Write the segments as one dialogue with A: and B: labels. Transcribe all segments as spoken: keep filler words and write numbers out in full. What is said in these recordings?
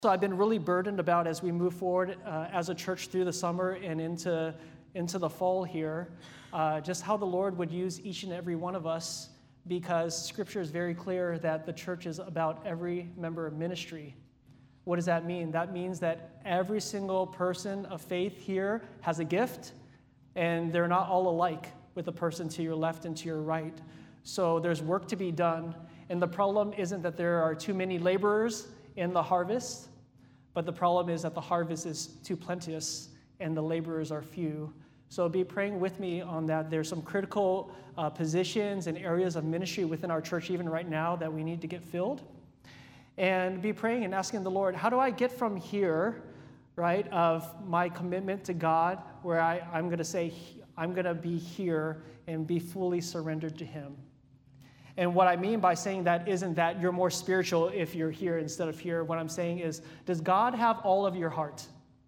A: So I've been really burdened about as we move forward uh, as a church through the summer and into, into the fall here, uh, just how the Lord would use each and every one of us, because Scripture is very clear that the church is about every member of ministry. What does that mean? That means that every single person of faith here has a gift, and they're not all alike with the person to your left and to your right. So there's work to be done, and the problem isn't that there are too many laborers in the harvest, but the problem is that the harvest is too plenteous and the laborers are few. So be praying with me on that. There's some critical uh, positions and areas of ministry within our church even right now that we need to get filled. And be praying and asking the Lord, how do I get from here, right, of my commitment to God, where I, I'm going to say, I'm going to be here and be fully surrendered to Him. And what I mean by saying that isn't that you're more spiritual if you're here instead of here. What I'm saying is, does God have all of your heart?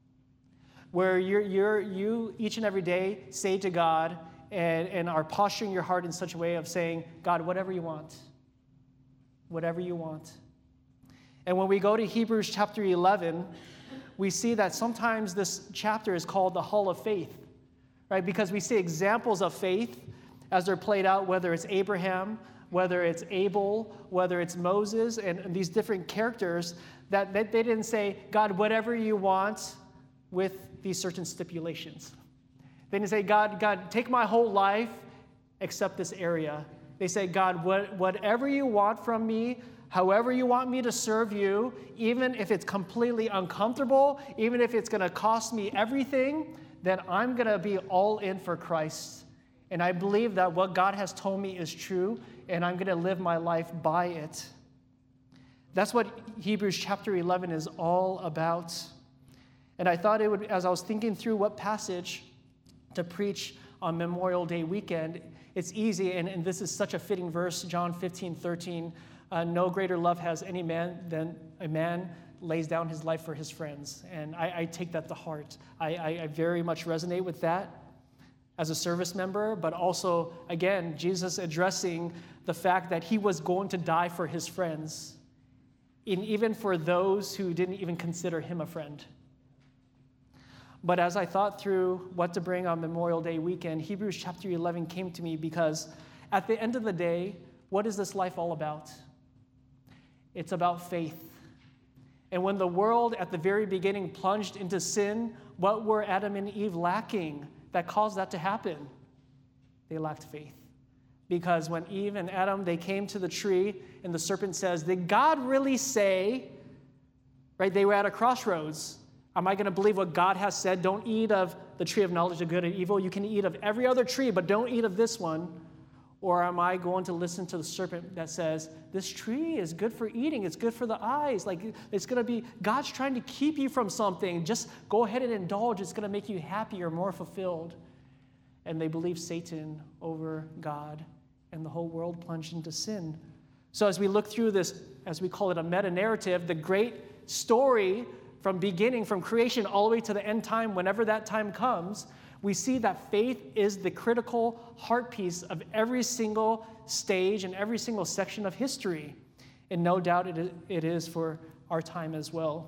A: Where you're, you're, you each and every day say to God and, and are posturing your heart in such a way of saying, God, whatever you want. Whatever you want. And when we go to Hebrews chapter eleven, we see that sometimes this chapter is called the Hall of Faith, right? Because we see examples of faith as they're played out, whether it's Abraham, whether it's Abel, whether it's Moses, and, and these different characters, that, that they didn't say, God, whatever you want with these certain stipulations. They didn't say, God, God, take my whole life except this area. They say, God, what, whatever you want from me, however you want me to serve you, even if it's completely uncomfortable, even if it's going to cost me everything, then I'm going to be all in for Christ. And I believe that what God has told me is true, and I'm going to live my life by it. That's what Hebrews chapter eleven is all about. And I thought it would, as I was thinking through what passage to preach on Memorial Day weekend, it's easy, and, and this is such a fitting verse, John fifteen thirteen. Uh, no greater love has any man than a man lays down his life for his friends. And I, I take that to heart. I, I, I very much resonate with that as a service member, but also, again, Jesus addressing the fact that he was going to die for his friends, and even for those who didn't even consider him a friend. But as I thought through what to bring on Memorial Day weekend, Hebrews chapter eleven came to me because at the end of the day, what is this life all about? It's about faith. And when the world at the very beginning plunged into sin, what were Adam and Eve lacking that caused that to happen? They lacked faith. Because when Eve and Adam, they came to the tree, and the serpent says, did God really say, right? They were at a crossroads. Am I going to believe what God has said? Don't eat of the tree of knowledge of good and evil. You can eat of every other tree, but don't eat of this one. Or am I going to listen to the serpent that says, this tree is good for eating, it's good for the eyes, like it's going to be, God's trying to keep you from something, just go ahead and indulge, it's going to make you happier, more fulfilled. And they believe Satan over God, and the whole world plunged into sin. So as we look through this, as we call it a meta-narrative, the great story from beginning, from creation all the way to the end time, whenever that time comes, we see that faith is the critical heart piece of every single stage and every single section of history. And no doubt it is for our time as well.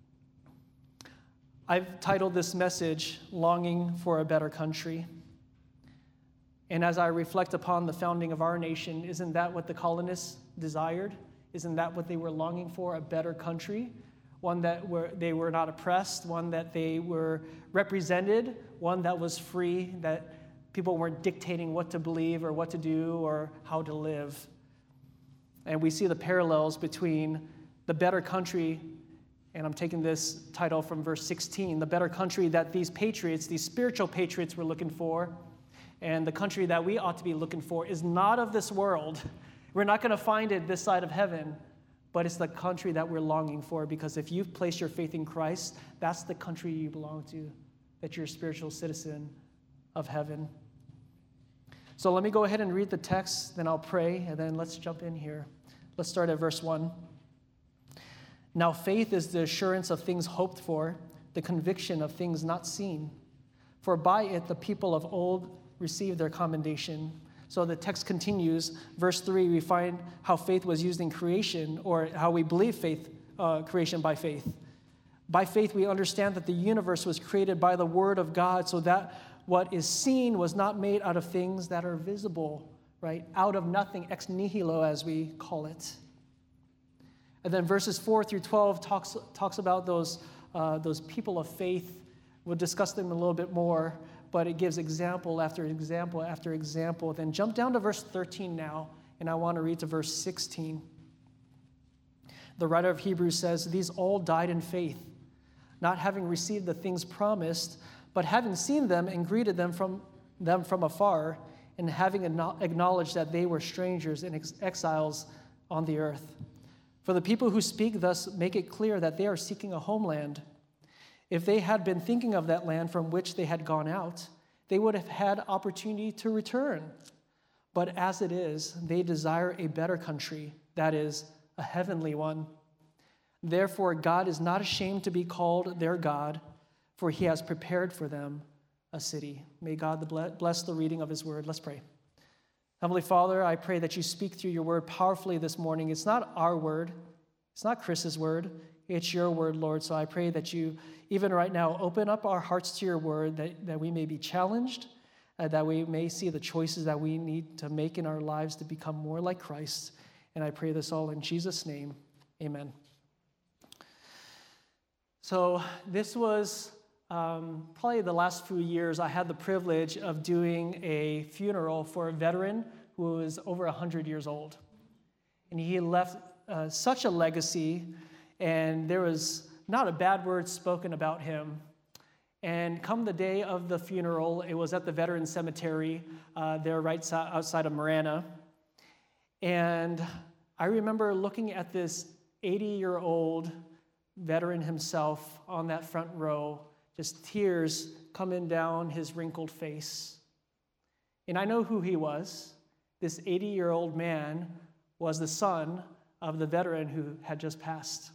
A: I've titled this message, Longing for a Better Country. And as I reflect upon the founding of our nation, isn't that what the colonists desired? Isn't that what they were longing for, a better country? One that were, they were not oppressed, one that they were represented, one that was free, that people weren't dictating what to believe or what to do or how to live. And we see the parallels between the better country, and I'm taking this title from verse sixteen, the better country that these patriots, these spiritual patriots were looking for, and the country that we ought to be looking for is not of this world. We're not going to find it this side of heaven. But it's the country that we're longing for, because if you've placed your faith in Christ, that's the country you belong to, that you're a spiritual citizen of heaven. So let me go ahead and read the text, then I'll pray, and then let's jump in here. Let's start at verse one. Now faith is the assurance of things hoped for, the conviction of things not seen. For by it the people of old received their commendation. So the text continues. Verse three, we find how faith was used in creation, or how we believe faith, uh, creation by faith. By faith, we understand that the universe was created by the word of God, so that what is seen was not made out of things that are visible, right? Out of nothing, ex nihilo, as we call it. And then verses four through twelve talks, talks about those, uh, those people of faith. We'll discuss them a little bit more, but it gives example after example after example. Then jump down to verse thirteen now, and I want to read to verse sixteen. The writer of Hebrews says, "These all died in faith, not having received the things promised, but having seen them and greeted them from them from afar, and having acknowledged that they were strangers and ex- exiles on the earth. For the people who speak thus make it clear that they are seeking a homeland. If they had been thinking of that land from which they had gone out, they would have had opportunity to return. But as it is, they desire a better country, that is, a heavenly one. Therefore, God is not ashamed to be called their God, for he has prepared for them a city." May God bless the reading of his word. Let's pray. Heavenly Father, I pray that you speak through your word powerfully this morning. It's not our word. It's not Chris's word. It's your word, Lord. So I pray that you, even right now, open up our hearts to your word, that, that we may be challenged, uh, that we may see the choices that we need to make in our lives to become more like Christ. And I pray this all in Jesus' name. Amen. So this was um, probably the last few years I had the privilege of doing a funeral for a veteran who was over one hundred years old. And he left uh, such a legacy, and there was not a bad word spoken about him. And come the day of the funeral, it was at the Veterans Cemetery uh, there right outside of Marana. And I remember looking at this eighty-year-old veteran himself on that front row, just tears coming down his wrinkled face. And I know who he was. This eighty-year-old man was the son of the veteran who had just passed.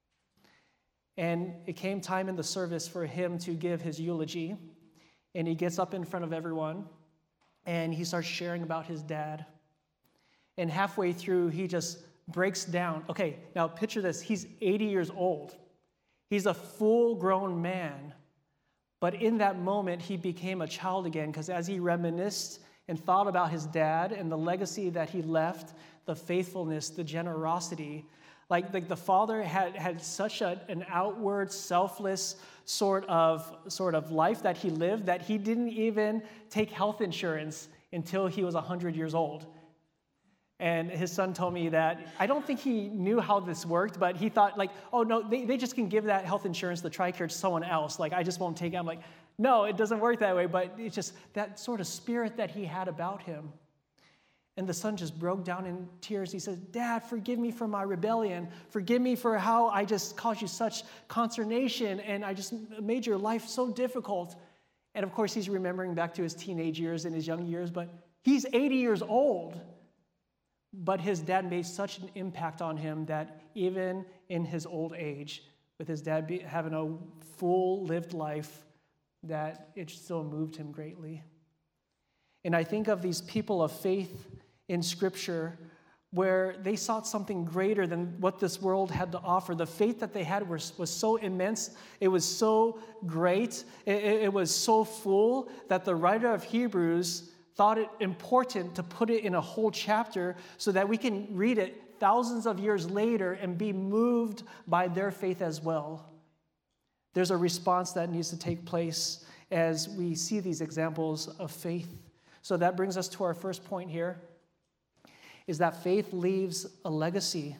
A: And it came time in the service for him to give his eulogy, and he gets up in front of everyone, and he starts sharing about his dad. And halfway through, he just breaks down. Okay, now picture this. He's eighty years old. He's a full-grown man. But in that moment, he became a child again, because as he reminisced and thought about his dad and the legacy that he left, the faithfulness, the generosity, like, like the father had, had such a, an outward, selfless sort of, sort of life that he lived that he didn't even take health insurance until he was one hundred years old. And his son told me that I don't think he knew how this worked, but he thought, like, oh, no, they, they just can give that health insurance, the TRICARE, to someone else. Like, I just won't take it. I'm like, no, it doesn't work that way. But it's just that sort of spirit that he had about him. And the son just broke down in tears. He says, "Dad, forgive me for my rebellion. Forgive me for how I just caused you such consternation, and I just made your life so difficult." And of course, he's remembering back to his teenage years and his young years, but he's eighty years old. But his dad made such an impact on him that even in his old age, with his dad be, having a full lived life, that it still moved him greatly. And I think of these people of faith in Scripture where they sought something greater than what this world had to offer. The faith that they had was, was so immense, it was so great, it, it was so full that the writer of Hebrews thought it important to put it in a whole chapter so that we can read it thousands of years later and be moved by their faith as well. There's a response that needs to take place as we see these examples of faith. So that brings us to our first point here, is that faith leaves a legacy.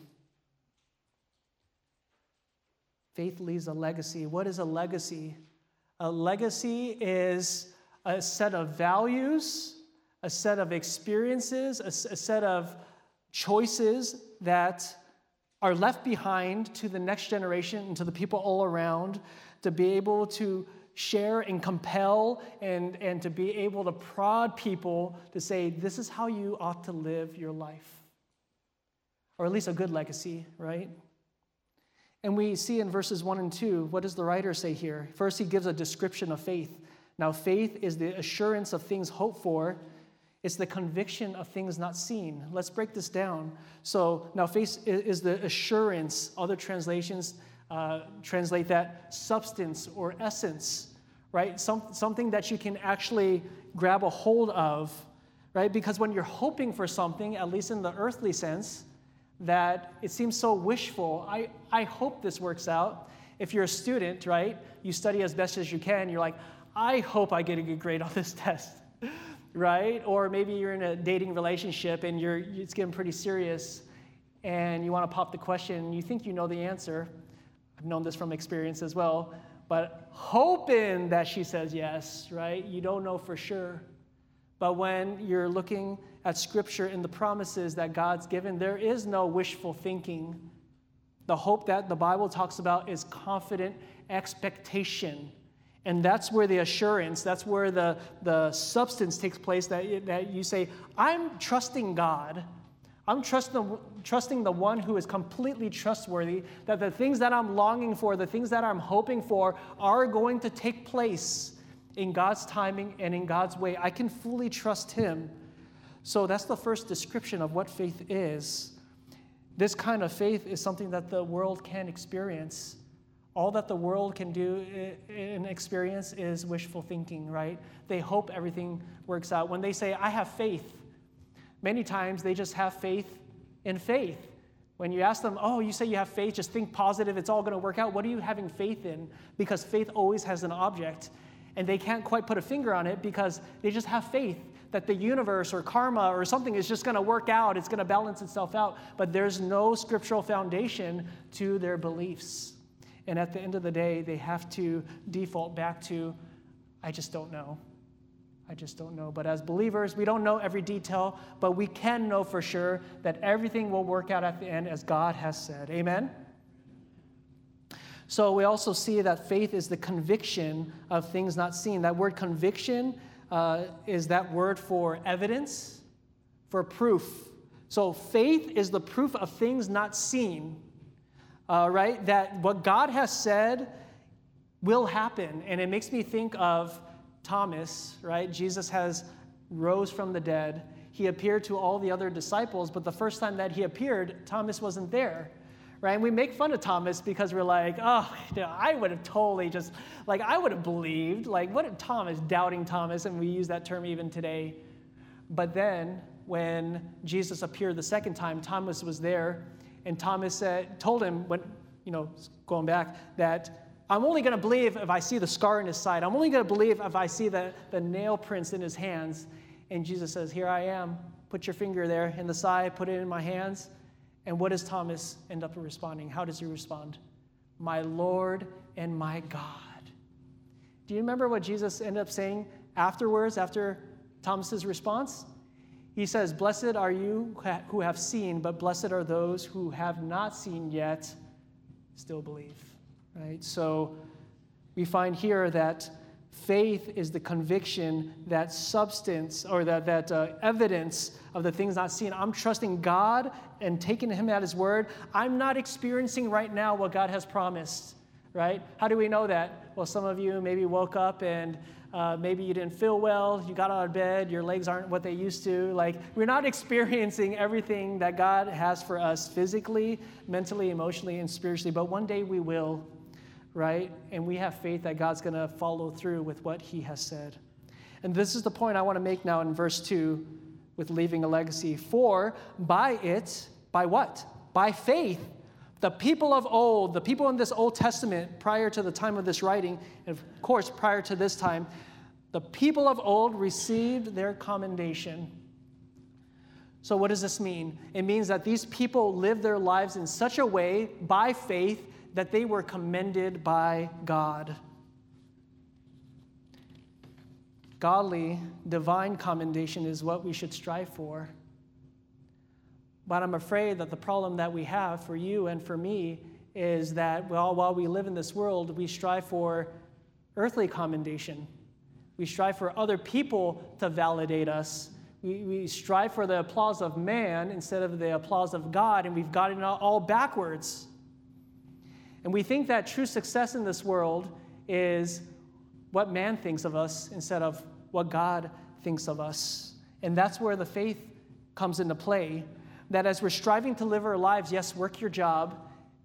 A: Faith leaves a legacy. What is a legacy? A legacy is a set of values, a set of experiences, a, a set of choices that are left behind to the next generation and to the people all around to be able to share and compel and, and to be able to prod people to say, this is how you ought to live your life. Or at least a good legacy, right? And we see in verses one and two, what does the writer say here? First, he gives a description of faith. Now, faith is the assurance of things hoped for. It's the conviction of things not seen. Let's break this down. So now faith is the assurance. Other translations uh, translate that substance or essence, right? Some, something that you can actually grab a hold of, right? Because when you're hoping for something, at least in the earthly sense, that it seems so wishful. I, I hope this works out. If you're a student, right, you study as best as you can. You're like, I hope I get a good grade on this test, right? Or maybe you're in a dating relationship and you're it's getting pretty serious and you want to pop the question and you think you know the answer. I've known this from experience as well. But hoping that she says yes, right? You don't know for sure. But when you're looking at Scripture and the promises that God's given, there is no wishful thinking. The hope that the Bible talks about is confident expectation. And that's where the assurance, that's where the, the substance takes place, that, that you say, I'm trusting God. I'm trust the, trusting the one who is completely trustworthy, that the things that I'm longing for, the things that I'm hoping for are going to take place in God's timing and in God's way. I can fully trust him. So that's the first description of what faith is. This kind of faith is something that the world can experience. All that the world can do and experience is wishful thinking, right? They hope everything works out. When they say, I have faith, many times they just have faith in faith. When you ask them, oh, you say you have faith, just think positive, it's all going to work out. What are you having faith in? Because faith always has an object. And they can't quite put a finger on it because they just have faith that the universe or karma or something is just going to work out. It's going to balance itself out. But there's no scriptural foundation to their beliefs. And at the end of the day, they have to default back to, I just don't know. I just don't know. But as believers, we don't know every detail, but we can know for sure that everything will work out at the end as God has said. Amen? So we also see that faith is the conviction of things not seen. That word conviction uh, is that word for evidence, for proof. So faith is the proof of things not seen, uh, right? That what God has said will happen. And it makes me think of Thomas, right? Jesus has rose from the dead. He appeared to all the other disciples, but the first time that he appeared, Thomas wasn't there. Right? And we make fun of Thomas because we're like, oh, I would have totally just, like, I would have believed. Like, what if Thomas, doubting Thomas, and we use that term even today. But then when Jesus appeared the second time, Thomas was there, and Thomas said, told him, when, you know, going back, that I'm only going to believe if I see the scar in his side. I'm only going to believe if I see the, the nail prints in his hands. And Jesus says, here I am. Put your finger there in the side, put it in my hands. And what does Thomas end up responding? How does he respond? My Lord and my God. Do you remember what Jesus ended up saying afterwards, after Thomas's response? He says, blessed are you who have seen, but blessed are those who have not seen yet, still believe. Right? So we find here that faith is the conviction, that substance, or that, that uh, evidence of the things not seen. I'm trusting God and taking him at his word. I'm not experiencing right now what God has promised, right? How do we know that? Well, some of you maybe woke up and uh, maybe you didn't feel well. You got out of bed. Your legs aren't what they used to. Like, we're not experiencing everything that God has for us physically, mentally, emotionally, and spiritually, but one day we will. Right? And we have faith that God's going to follow through with what he has said. And this is the point I want to make now in verse two with leaving a legacy. For by it, by what? By faith, the people of old, the people in this Old Testament prior to the time of this writing, and of course prior to this time, the people of old received their commendation. So what does this mean? It means that these people lived their lives in such a way by faith that they were commended by God. Godly, divine commendation is what we should strive for. But I'm afraid that the problem that we have for you and for me is that, well, while we live in this world, we strive for earthly commendation. We strive for other people to validate us. We, we strive for the applause of man instead of the applause of God, and we've gotten it all backwards. And we think that true success in this world is what man thinks of us instead of what God thinks of us. And that's where the faith comes into play, that as we're striving to live our lives, yes, work your job,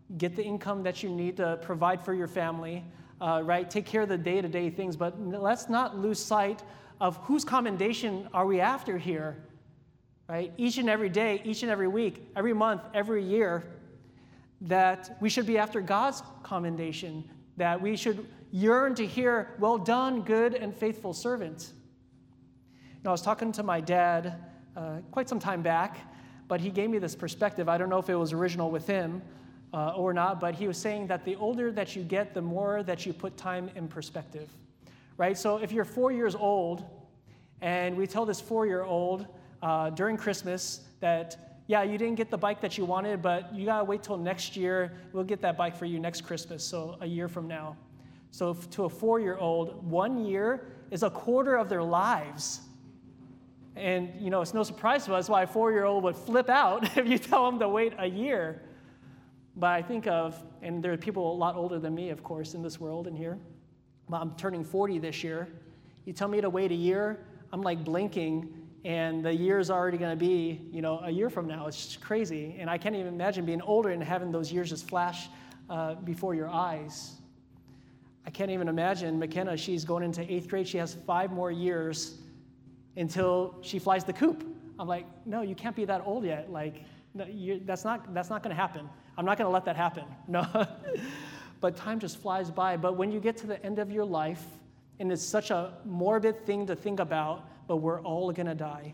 A: get the income that you need to provide for your family, uh, right? Take care of the day-to-day things, but let's not lose sight of whose commendation are we after here, right? Each and every day, each and every week, every month, every year, that we should be after God's commendation, that we should yearn to hear, well done, good and faithful servant. You know, I was talking to my dad uh, quite some time back, but he gave me this perspective. I don't know if it was original with him uh, or not, but he was saying that the older that you get, the more that you put time in perspective, right? So if you're four years old, and we tell this four-year-old uh, during Christmas that, yeah, you didn't get the bike that you wanted, but you gotta wait till next year. We'll get that bike for you next Christmas, so a year from now. So to a four-year-old, one year is a quarter of their lives. And, you know, it's no surprise to us why a four-year-old would flip out if you tell them to wait a year. But I think of, and there are people a lot older than me, of course, in this world and here. But I'm turning forty this year. You tell me to wait a year, I'm like blinking, and the year's already going to be, you know, a year from now. It's just crazy. And I can't even imagine being older and having those years just flash uh, before your eyes. I can't even imagine McKenna, she's going into eighth grade. She has five more years until she flies the coop. I'm like, no, you can't be that old yet. Like, no, you, that's not that's not going to happen. I'm not going to let that happen. No. But time just flies by. But when you get to the end of your life, and it's such a morbid thing to think about, but we're all going to die.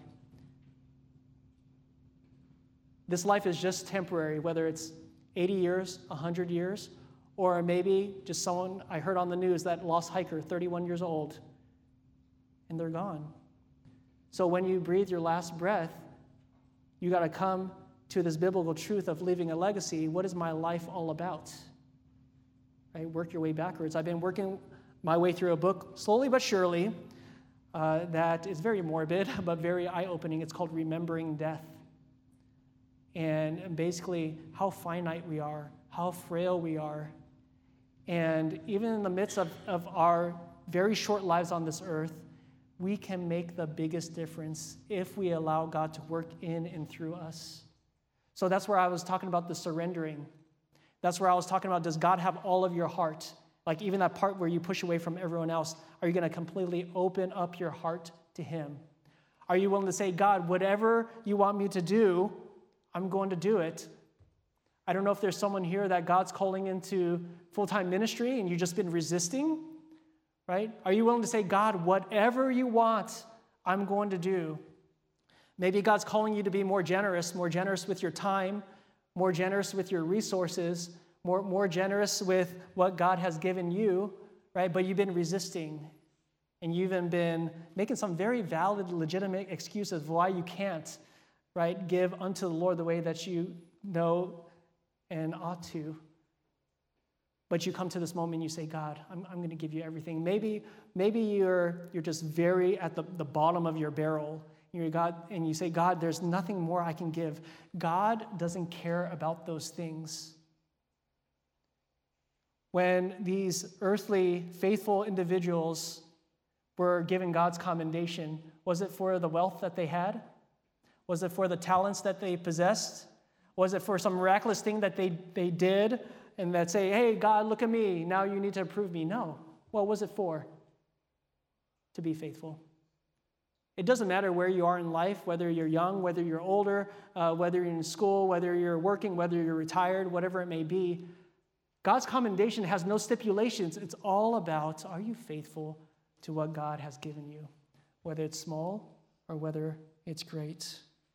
A: This life is just temporary, whether it's eighty years, one hundred years, or maybe just someone, I heard on the news that lost hiker, thirty-one years old, and they're gone. So when you breathe your last breath, you got to come to this biblical truth of leaving a legacy. What is my life all about? Right? Work your way backwards. I've been working my way through a book slowly but surely uh, that is very morbid but very eye-opening. It's called Remembering Death. And basically how finite we are, how frail we are. And even in the midst of, of our very short lives on this earth, we can make the biggest difference if we allow God to work in and through us. So that's where I was talking about the surrendering. That's where I was talking about, does God have all of your heart? Like even that part where you push away from everyone else, are you going to completely open up your heart to Him? Are you willing to say, God, whatever you want me to do, I'm going to do it? I don't know if there's someone here that God's calling into full-time ministry and you've just been resisting, right? Are you willing to say, God, whatever you want, I'm going to do? Maybe God's calling you to be more generous, more generous with your time, more generous with your resources, more, more generous with what God has given you, right? But you've been resisting, and you've even been making some very valid, legitimate excuses why you can't, right, give unto the Lord the way that you know and ought to. But you come to this moment and you say, God, I'm, I'm going to give you everything. Maybe, maybe you're, you're just very at the, the bottom of your barrel. You're God, and you say, God, there's nothing more I can give. God doesn't care about those things. When these earthly, faithful individuals were given God's commendation, was it for the wealth that they had? Was it for the talents that they possessed? Was it for some miraculous thing that they, they did and that say, hey, God, look at me, now you need to approve me? No. What was it for? To be faithful. It doesn't matter where you are in life, whether you're young, whether you're older, uh, whether you're in school, whether you're working, whether you're retired, whatever it may be. God's commendation has no stipulations. It's all about, are you faithful to what God has given you, whether it's small or whether it's great?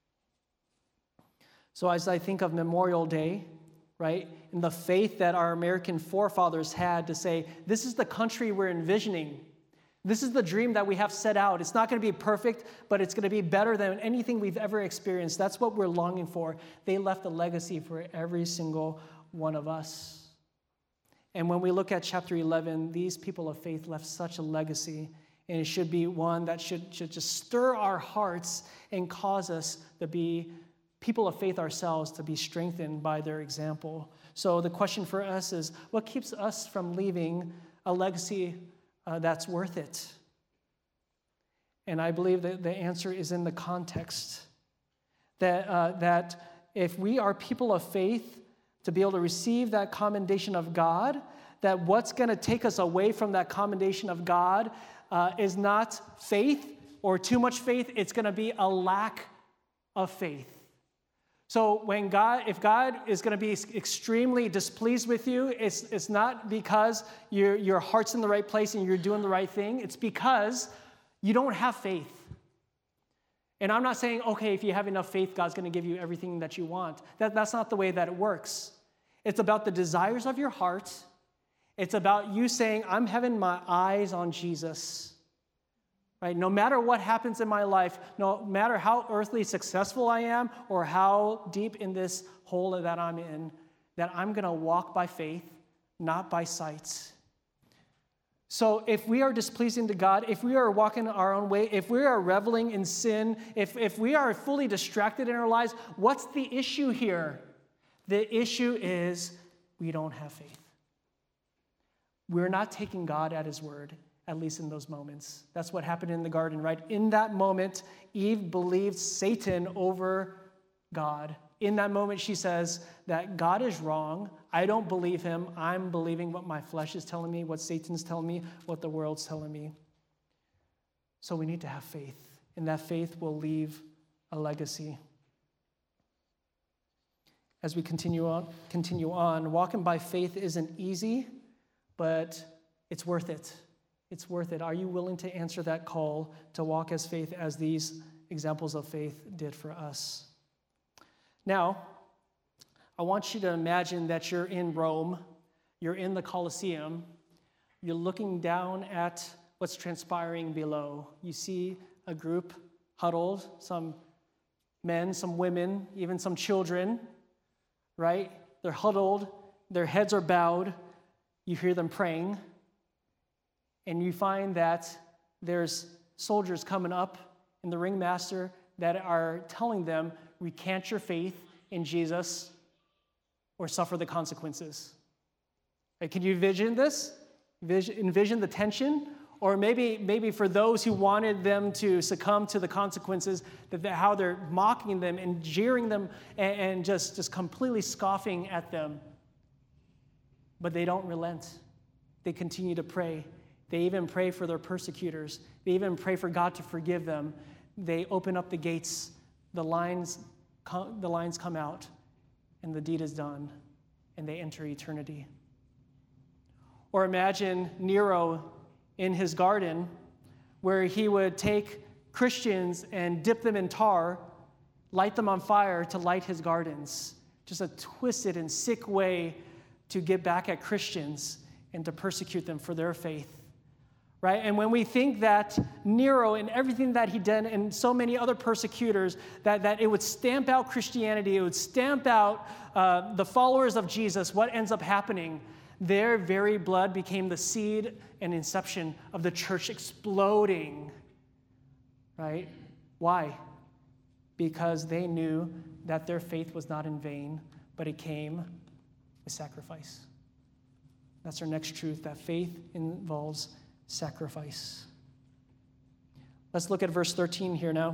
A: So as I think of Memorial Day, right, and the faith that our American forefathers had to say, this is the country we're envisioning. This is the dream that we have set out. It's not going to be perfect, but it's going to be better than anything we've ever experienced. That's what we're longing for. They left a legacy for every single one of us. And when we look at chapter eleven, these people of faith left such a legacy, and it should be one that should, should just stir our hearts and cause us to be people of faith ourselves, to be strengthened by their example. So the question for us is, what keeps us from leaving a legacy Uh, that's worth it? And I believe that the answer is in the context. That, uh, that if we are people of faith to be able to receive that commendation of God, that what's going to take us away from that commendation of God uh, is not faith or too much faith. It's going to be a lack of faith. So when God, if God is going to be extremely displeased with you, it's, it's not because your, your heart's in the right place and you're doing the right thing. It's because you don't have faith. And I'm not saying, okay, if you have enough faith, God's going to give you everything that you want. That, that's not the way that it works. It's about the desires of your heart. It's about you saying, I'm having my eyes on Jesus. Right? No matter what happens in my life, no matter how earthly successful I am or how deep in this hole that I'm in, that I'm going to walk by faith, not by sight. So if we are displeasing to God, if we are walking our own way, if we are reveling in sin, if, if we are fully distracted in our lives, what's the issue here? The issue is we don't have faith. We're not taking God at his word, at least in those moments. That's what happened in the garden, right? In that moment, Eve believed Satan over God. In that moment, she says that God is wrong. I don't believe him. I'm believing what my flesh is telling me, what Satan's telling me, what the world's telling me. So we need to have faith, and that faith will leave a legacy. As we continue on, continue on, walking by faith isn't easy, but it's worth it. It's worth it. Are you willing to answer that call to walk as faith as these examples of faith did for us? Now, I want you to imagine that you're in Rome, you're in the Colosseum, you're looking down at what's transpiring below. You see a group huddled, some men, some women, even some children, right? They're huddled, their heads are bowed, you hear them praying, and you find that there's soldiers coming up in the ringmaster that are telling them, recant your faith in Jesus or suffer the consequences. Right, can you envision this? Envision the tension? Or maybe, maybe for those who wanted them to succumb to the consequences, that they, how they're mocking them and jeering them and, and just, just completely scoffing at them. But they don't relent. They continue to pray. They even pray for their persecutors. They even pray for God to forgive them. They open up the gates. The lines, the lines come out, and the deed is done, and they enter eternity. Or imagine Nero in his garden, where he would take Christians and dip them in tar, light them on fire to light his gardens. Just a twisted and sick way to get back at Christians and to persecute them for their faith. Right? And when we think that Nero and everything that he did and so many other persecutors, that, that it would stamp out Christianity, it would stamp out uh, the followers of Jesus, what ends up happening? Their very blood became the seed and inception of the church exploding. Right? Why? Because they knew that their faith was not in vain, but it came with sacrifice. That's our next truth, that faith involves sacrifice. Let's look at verse thirteen here now.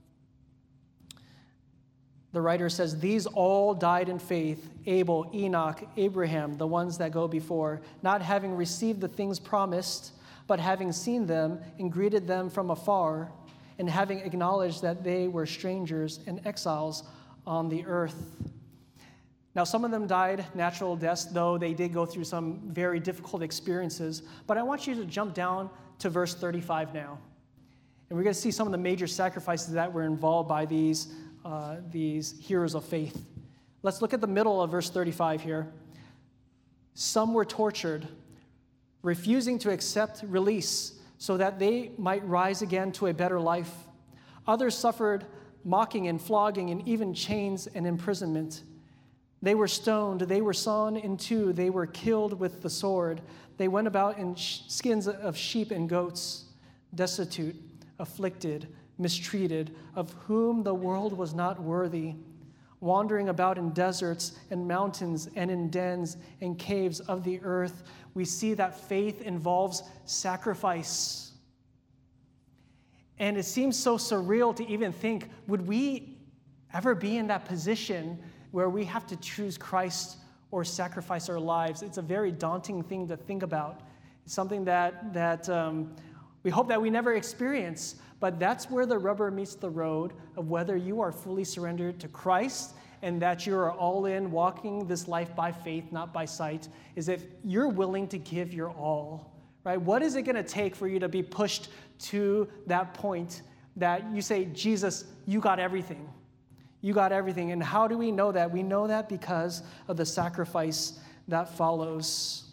A: The writer says, these all died in faith, Abel, Enoch, Abraham, the ones that go before, not having received the things promised, but having seen them and greeted them from afar, and having acknowledged that they were strangers and exiles on the earth. Now, some of them died natural deaths, though they did go through some very difficult experiences. But I want you to jump down to verse thirty-five now. And we're going to see some of the major sacrifices that were involved by these, uh, these heroes of faith. Let's look at the middle of verse thirty-five here. Some were tortured, refusing to accept release so that they might rise again to a better life. Others suffered mocking and flogging and even chains and imprisonment. They were stoned, they were sawn in two, they were killed with the sword. They went about in skins of sheep and goats, destitute, afflicted, mistreated, of whom the world was not worthy, wandering about in deserts and mountains and in dens and caves of the earth. We see that faith involves sacrifice. And it seems so surreal to even think, would we ever be in that position where we have to choose Christ or sacrifice our lives. It's a very daunting thing to think about. It's something that, that um, we hope that we never experience, but that's where the rubber meets the road of whether you are fully surrendered to Christ and that you are all in, walking this life by faith, not by sight, is if you're willing to give your all, right? What is it going to take for you to be pushed to that point that you say, Jesus, you got everything. You got everything. And how do we know that? We know that because of the sacrifice that follows.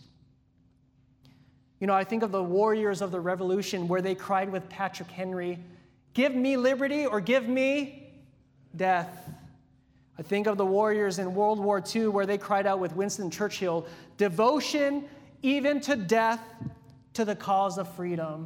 A: You know, I think of the warriors of the Revolution where they cried with Patrick Henry, give me liberty or give me death. I think of the warriors in World War Two where they cried out with Winston Churchill, devotion even to death to the cause of freedom.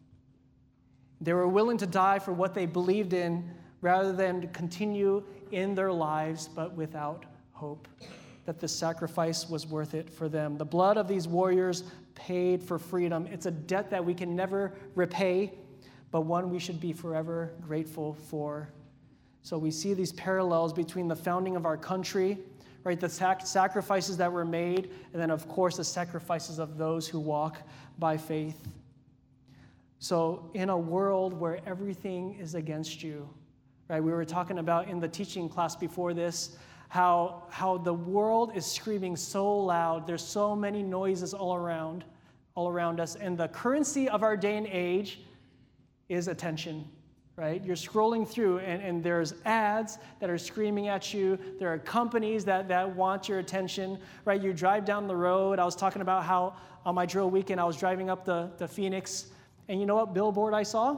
A: They were willing to die for what they believed in rather than continue in their lives, but without hope that the sacrifice was worth it for them. The blood of these warriors paid for freedom. It's a debt that we can never repay, but one we should be forever grateful for. So we see these parallels between the founding of our country, right, the sac- sacrifices that were made, and then, of course, the sacrifices of those who walk by faith. So in a world where everything is against you, right, we were talking about in the teaching class before this, how, how the world is screaming so loud. There's so many noises all around, all around us. And the currency of our day and age is attention, right? You're scrolling through, and, and there's ads that are screaming at you. There are companies that, that want your attention, right? You drive down the road. I was talking about how on my drill weekend, I was driving up the, the Phoenix, and you know what billboard I saw?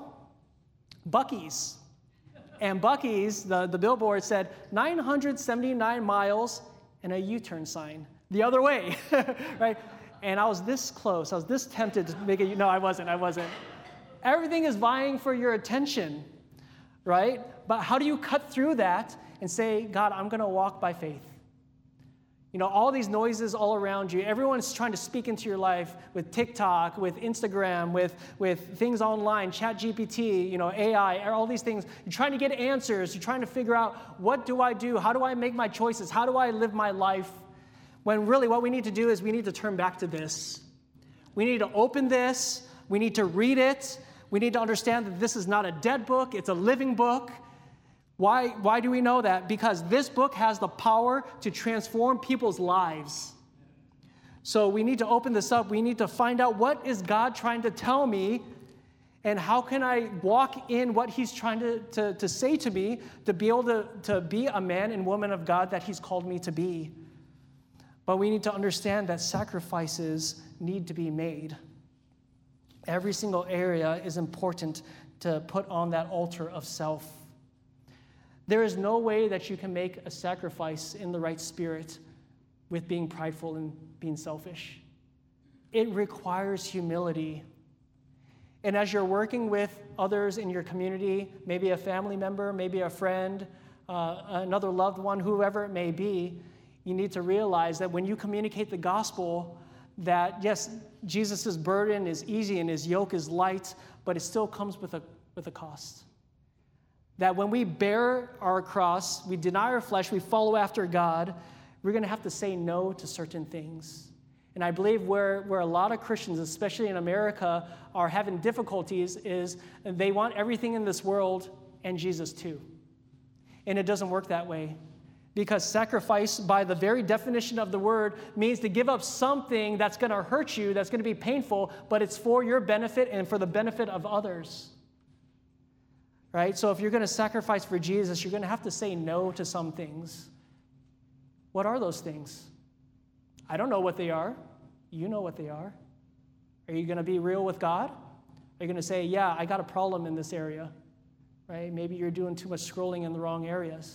A: Buc-ee's. And Buc-ee's, the, the billboard said nine hundred seventy-nine miles and a U-turn sign the other way, right? And I was this close. I was this tempted to make it. No, I wasn't. I wasn't. Everything is vying for your attention, right? But how do you cut through that and say, God, I'm going to walk by faith? You know, all these noises all around you, everyone's trying to speak into your life with TikTok, with Instagram, with, with things online, ChatGPT, you know, A I, all these things. You're trying to get answers. You're trying to figure out, what do I do? How do I make my choices? How do I live my life? When really what we need to do is we need to turn back to this. We need to open this. We need to read it. We need to understand that this is not a dead book. It's a living book. Why, why do we know that? Because this book has the power to transform people's lives. So we need to open this up. We need to find out, what is God trying to tell me, and how can I walk in what he's trying to, to, to say to me to be able to, to be a man and woman of God that he's called me to be. But we need to understand that sacrifices need to be made. Every single area is important to put on that altar of self. There is no way that you can make a sacrifice in the right spirit with being prideful and being selfish. It requires humility. And as you're working with others in your community, maybe a family member, maybe a friend, uh, another loved one, whoever it may be, you need to realize that when you communicate the gospel, that yes, Jesus' burden is easy and his yoke is light, but it still comes with a, with a cost. That when we bear our cross, we deny our flesh, we follow after God, we're going to have to say no to certain things. And I believe where, where a lot of Christians, especially in America, are having difficulties is they want everything in this world and Jesus too. And it doesn't work that way. Because sacrifice, by the very definition of the word, means to give up something that's going to hurt you, that's going to be painful, but it's for your benefit and for the benefit of others. Right? So if you're going to sacrifice for Jesus, you're going to have to say no to some things. What are those things? I don't know what they are. You know what they are. Are you going to be real with God? Are you going to say, yeah, I got a problem in this area? Right? Maybe you're doing too much scrolling in the wrong areas.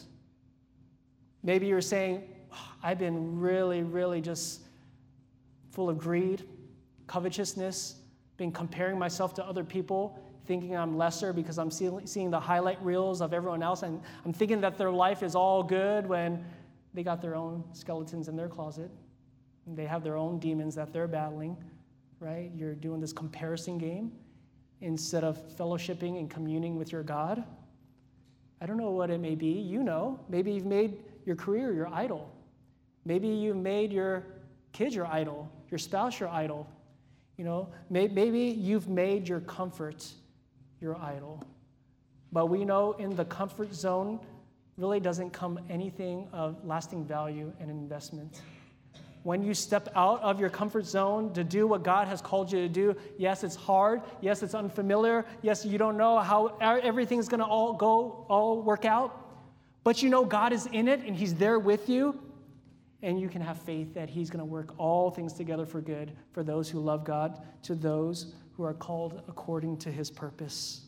A: Maybe you're saying, oh, I've been really, really just full of greed, covetousness, been comparing myself to other people, thinking I'm lesser because I'm see- seeing the highlight reels of everyone else, and I'm thinking that their life is all good when they got their own skeletons in their closet. And they have their own demons that they're battling, right? You're doing this comparison game instead of fellowshipping and communing with your God. I don't know what it may be. You know. Maybe you've made your career your idol. Maybe you've made your kids your idol, your spouse your idol. You know, maybe you've made your comfort your idol. But we know in the comfort zone really doesn't come anything of lasting value and investment. When you step out of your comfort zone to do what God has called you to do, yes, it's hard. Yes, it's unfamiliar. Yes, you don't know how everything's going to all go, all work out. But you know God is in it and he's there with you. And you can have faith that he's going to work all things together for good for those who love God, to those who are called according to his purpose.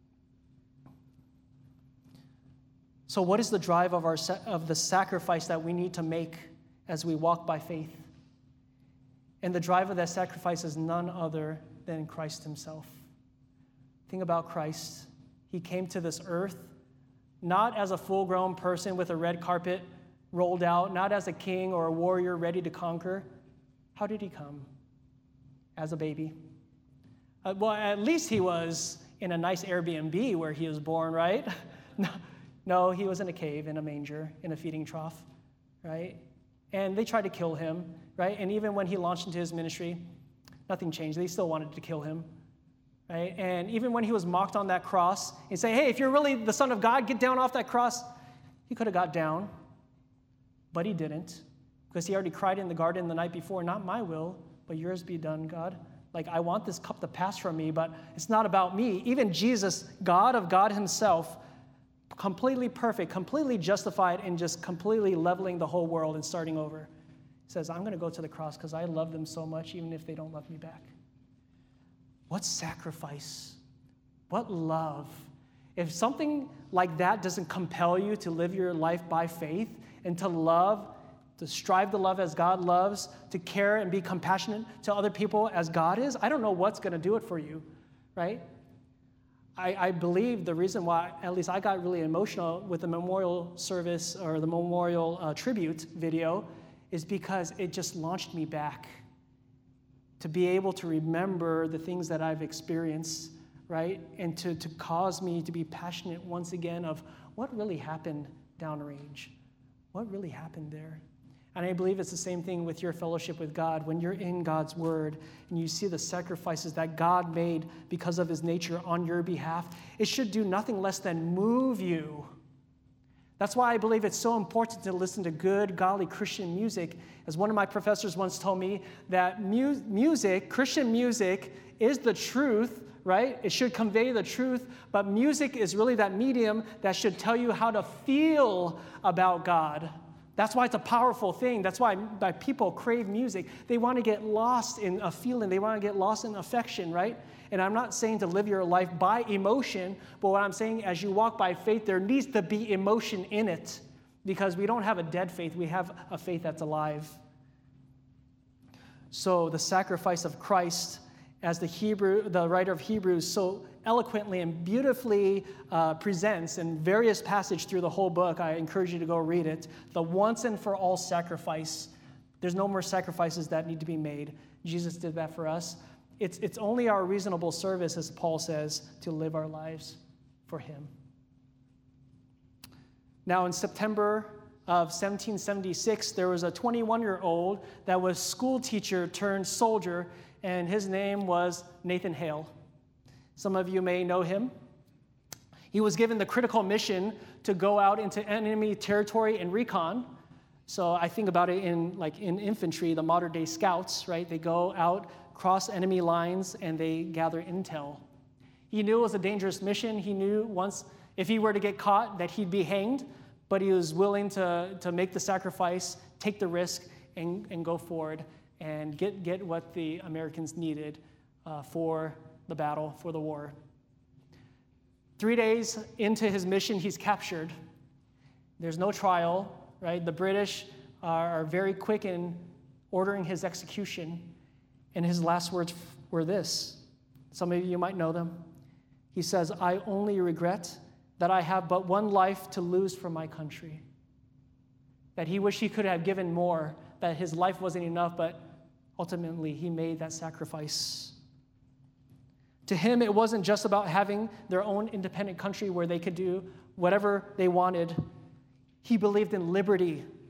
A: So what is the drive of our of the sacrifice that we need to make as we walk by faith? And the drive of that sacrifice is none other than Christ himself. Think about Christ. He came to this earth not as a full-grown person with a red carpet rolled out, not as a king or a warrior ready to conquer. How did he come? As a baby. Uh, well, at least he was in a nice Airbnb where he was born, right? no, no, he was in a cave, in a manger, in a feeding trough, right? And they tried to kill him, right? And even when he launched into his ministry, nothing changed. They still wanted to kill him, right? And even when he was mocked on that cross and say, hey, if you're really the Son of God, get down off that cross, he could have got down. But he didn't, because he already cried in the garden the night before, not my will, but yours be done, God. Like, I want this cup to pass from me, but it's not about me. Even Jesus, God of God himself, completely perfect, completely justified, and just completely leveling the whole world and starting over, says, I'm going to go to the cross because I love them so much, even if they don't love me back. What sacrifice? What love? If something like that doesn't compel you to live your life by faith, and to love, to strive to love as God loves, to care and be compassionate to other people as God is, I don't know what's going to do it for you, right? I, I believe the reason why, at least I got really emotional with the memorial service or the memorial uh, tribute video, is because it just launched me back to be able to remember the things that I've experienced, right? And to, to cause me to be passionate once again of what really happened downrange. What really happened there? And I believe it's the same thing with your fellowship with God. When you're in God's word and you see the sacrifices that God made because of his nature on your behalf, it should do nothing less than move you. That's why I believe it's so important to listen to good, godly Christian music. As one of my professors once told me, that mu- music, Christian music, is the truth, right? It should convey the truth, but music is really that medium that should tell you how to feel about God. That's why it's a powerful thing. That's why, why people crave music. They want to get lost in a feeling. They want to get lost in affection, right? And I'm not saying to live your life by emotion, but what I'm saying, as you walk by faith, there needs to be emotion in it, because we don't have a dead faith. We have a faith that's alive. So the sacrifice of Christ, as the Hebrew, the writer of Hebrews so eloquently and beautifully uh, presents in various passages through the whole book, I encourage you to go read it, the once and for all sacrifice. There's no more sacrifices that need to be made. Jesus did that for us. It's, it's only our reasonable service, as Paul says, to live our lives for him. Now, in September of seventeen seventy-six, there was a twenty-one-year-old that was school teacher turned soldier, and his name was Nathan Hale. Some of you may know him. He was given the critical mission to go out into enemy territory and recon. So I think about it in like in infantry, the modern day scouts, right? They go out, cross enemy lines, and they gather intel. He knew it was a dangerous mission. He knew once if he were to get caught that he'd be hanged, but he was willing to, to make the sacrifice, take the risk, and, and go forward and get, get what the Americans needed uh, for the battle, for the war. Three days into his mission, he's captured. There's no trial, right? The British are very quick in ordering his execution, and his last words were this. Some of you might know them. He says, "I only regret that I have but one life to lose for my country." That he wished he could have given more, that his life wasn't enough, but ultimately he made that sacrifice. To him, it wasn't just about having their own independent country where they could do whatever they wanted. He believed in liberty.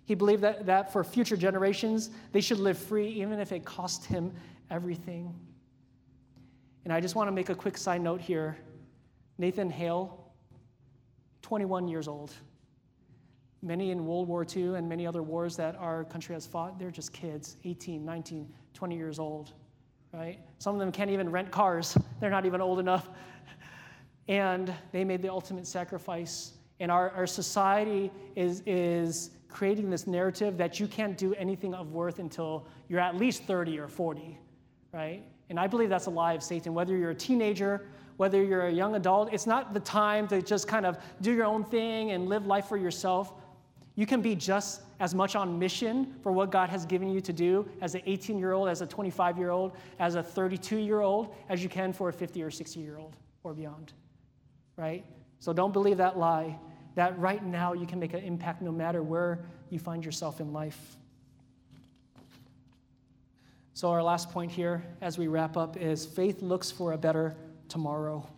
A: He believed that, that for future generations, they should live free, even if it cost him everything. And I just want to make a quick side note here. Nathan Hale, twenty-one years old. Many in World War Two and many other wars that our country has fought, they're just kids, eighteen, nineteen, twenty years old, right? Some of them can't even rent cars. They're not even old enough. And they made the ultimate sacrifice. And our, our society is, is creating this narrative that you can't do anything of worth until you're at least thirty or forty, right? And I believe that's a lie of Satan. Whether you're a teenager, whether you're a young adult, it's not the time to just kind of do your own thing and live life for yourself. You can be just as much on mission for what God has given you to do as an eighteen-year-old, as a twenty-five-year-old, as a thirty-two-year-old, as you can for a fifty or sixty-year-old or beyond, right? So don't believe that lie, that right now you can make an impact no matter where you find yourself in life. So our last point here as we wrap up is faith looks for a better tomorrow.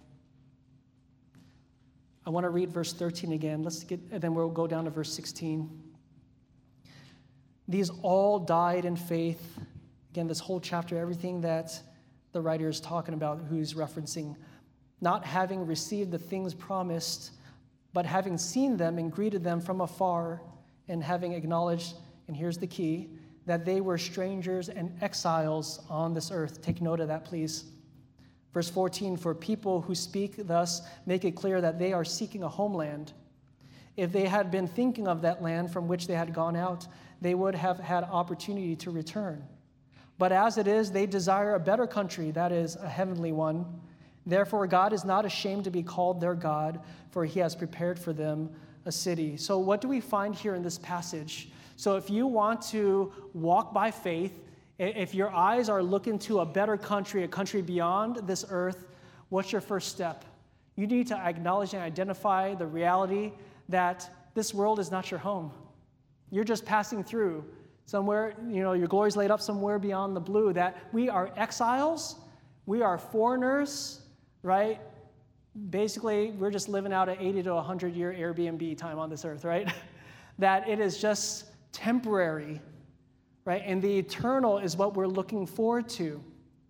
A: I want to read verse thirteen again. Let's get, and then we'll go down to verse sixteen. These all died in faith. Again, this whole chapter, everything that the writer is talking about, who's referencing, not having received the things promised, but having seen them and greeted them from afar, and having acknowledged, and here's the key, that they were strangers and exiles on this earth. Take note of that, please. Verse fourteen, for people who speak thus make it clear that they are seeking a homeland. If they had been thinking of that land from which they had gone out, they would have had opportunity to return. But as it is, they desire a better country, that is, a heavenly one. Therefore, God is not ashamed to be called their God, for he has prepared for them a city. So what do we find here in this passage? So if you want to walk by faith, if your eyes are looking to a better country, a country beyond this earth, what's your first step? You need to acknowledge and identify the reality that this world is not your home. You're just passing through somewhere, you know, your glory's laid up somewhere beyond the blue, that we are exiles, we are foreigners, right? Basically, we're just living out an eighty to one hundred year Airbnb time on this earth, right? That it is just temporary, right? And the eternal is what we're looking forward to.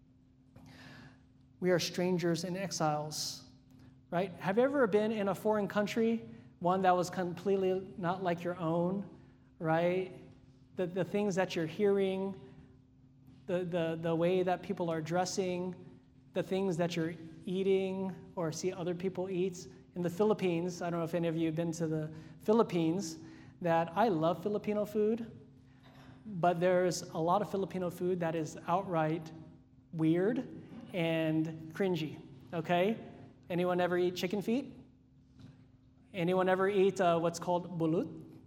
A: We are strangers and exiles, right? Have you ever been in a foreign country, one that was completely not like your own, right? The, the things that you're hearing, the, the, the way that people are dressing, the things that you're eating or see other people eat. In the Philippines, I don't know if any of you have been to the Philippines, that I love Filipino food, but there's a lot of Filipino food that is outright weird and cringy, okay? Anyone ever eat chicken feet? Anyone ever eat uh, what's called bulut?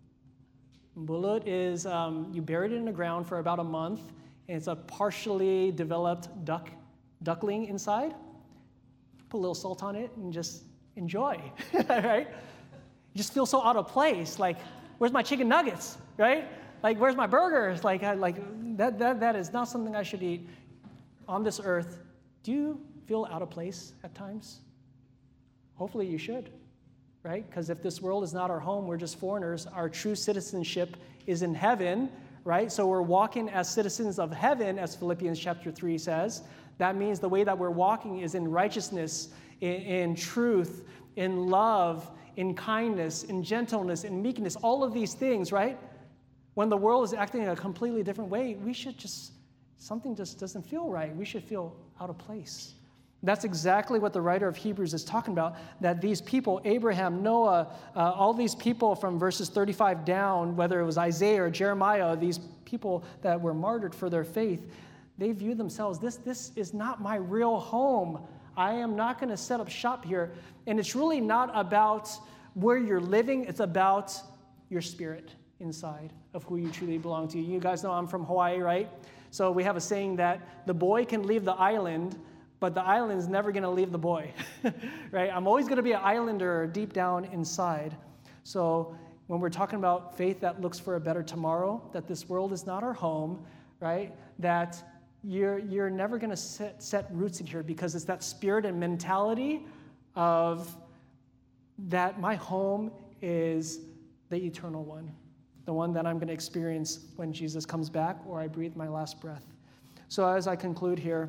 A: Bulut is, um, you bury it in the ground for about a month, and it's a partially developed duck, duckling inside. Put a little salt on it and just enjoy, right? You just feel so out of place, like, where's my chicken nuggets, right? Like, where's my burgers? Like, I, like that, that, that is not something I should eat on this earth. Do you feel out of place at times? Hopefully you should, right? Because if this world is not our home, we're just foreigners. Our true citizenship is in heaven, right? So we're walking as citizens of heaven, as Philippians chapter three says. That means the way that we're walking is in righteousness, in, in truth, in love, in kindness, in gentleness, in meekness, all of these things, right? When the world is acting in a completely different way, we should just, something just doesn't feel right. We should feel out of place. That's exactly what the writer of Hebrews is talking about, that these people, Abraham, Noah, uh, all these people from verses thirty-five down, whether it was Isaiah or Jeremiah, these people that were martyred for their faith, they view themselves, this, this is not my real home. I am not going to set up shop here. And it's really not about where you're living. It's about your spirit inside of who you truly belong to. You guys know I'm from Hawaii, right? So we have a saying that the boy can leave the island, but the island is never going to leave the boy, right? I'm always going to be an islander deep down inside. So when we're talking about faith that looks for a better tomorrow, that this world is not our home, right? That you're you're never going to set, set roots in here, because it's that spirit and mentality of that my home is the eternal one. the one that I'm going to experience when Jesus comes back or I breathe my last breath. So as I conclude here,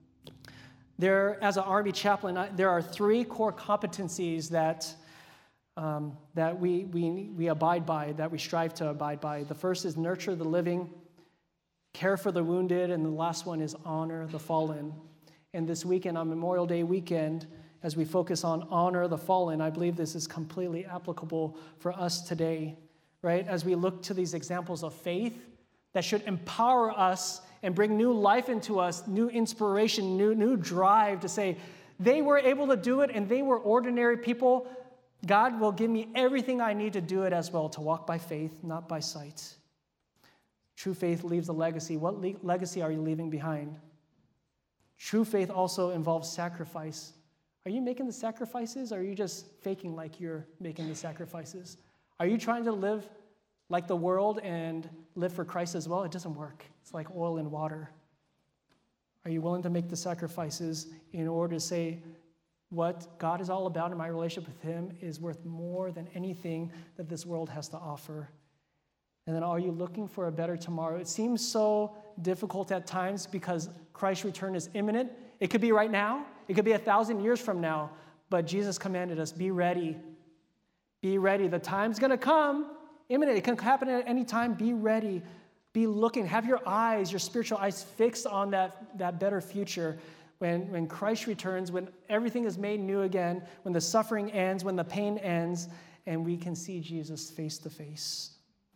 A: there, as an Army chaplain, I, there are three core competencies that um, that we, we, we abide by, that we strive to abide by. The first is nurture the living, care for the wounded, and the last one is honor the fallen. And this weekend, on Memorial Day weekend, as we focus on honor the fallen, I believe this is completely applicable for us today, right? As we look to these examples of faith that should empower us and bring new life into us, new inspiration, new, new drive to say, they were able to do it and they were ordinary people. God will give me everything I need to do it as well, to walk by faith, not by sight. True faith leaves a legacy. What le- legacy are you leaving behind? True faith also involves sacrifice. Are you making the sacrifices, or are you just faking like you're making the sacrifices? Are you trying to live like the world and live for Christ as well? It doesn't work. It's like oil and water. Are you willing to make the sacrifices in order to say, what God is all about in my relationship with him is worth more than anything that this world has to offer? And then are you looking for a better tomorrow? It seems so difficult at times because Christ's return is imminent. It could be right now. It could be a thousand years from now. But Jesus commanded us, be ready. Be ready. The time's going to come. Imminent. It can happen at any time. Be ready. Be looking. Have your eyes, your spiritual eyes fixed on that, that better future. When, when Christ returns, when everything is made new again, when the suffering ends, when the pain ends, and we can see Jesus face to face.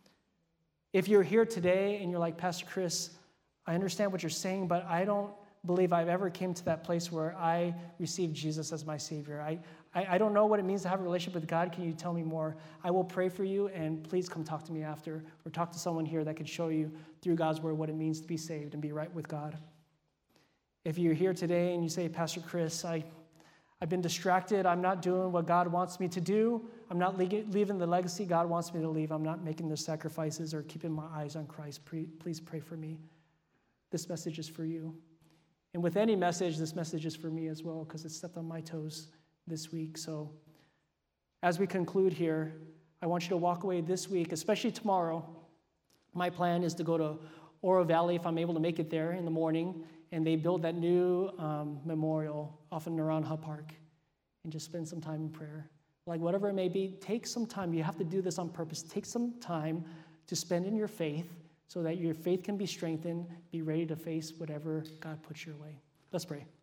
A: If you're here today and you're like, Pastor Chris, I understand what you're saying, but I don't believe I've ever came to that place where I received Jesus as my Savior. I, I, I don't know what it means to have a relationship with God. Can you tell me more? I will pray for you, and please come talk to me after, or talk to someone here that can show you through God's word what it means to be saved and be right with God. If you're here today and you say, Pastor Chris, I, I've been distracted. I'm not doing what God wants me to do. I'm not le- leaving the legacy God wants me to leave. I'm not making the sacrifices or keeping my eyes on Christ. Pre- please pray for me. This message is for you. And with any message, this message is for me as well, because it stepped on my toes this week. So as we conclude here, I want you to walk away this week, especially tomorrow. My plan is to go to Oro Valley, if I'm able to make it there in the morning, and they build that new um, memorial off of Naranja Park, and just spend some time in prayer. Like whatever it may be, take some time. You have to do this on purpose. Take some time to spend in your faith so that your faith can be strengthened. Be ready to face whatever God puts your way. Let's pray.